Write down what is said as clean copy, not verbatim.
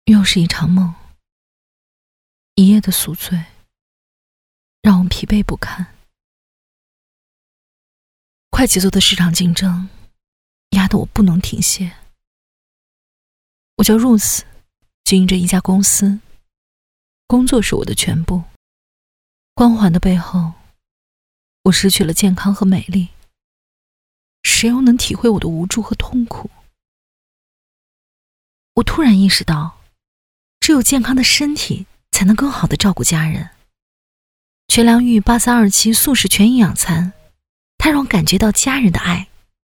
又是一场梦，一夜的宿醉，让我疲惫不堪。快节奏的市场竞争，压得我不能停歇。我叫 Ruth， 经营着一家公司，工作是我的全部。光环的背后，我失去了健康和美丽。谁又能体会我的无助和痛苦？我突然意识到，只有健康的身体才能更好地照顾家人。全粮育8327素食全营养餐，它让我感觉到家人的爱，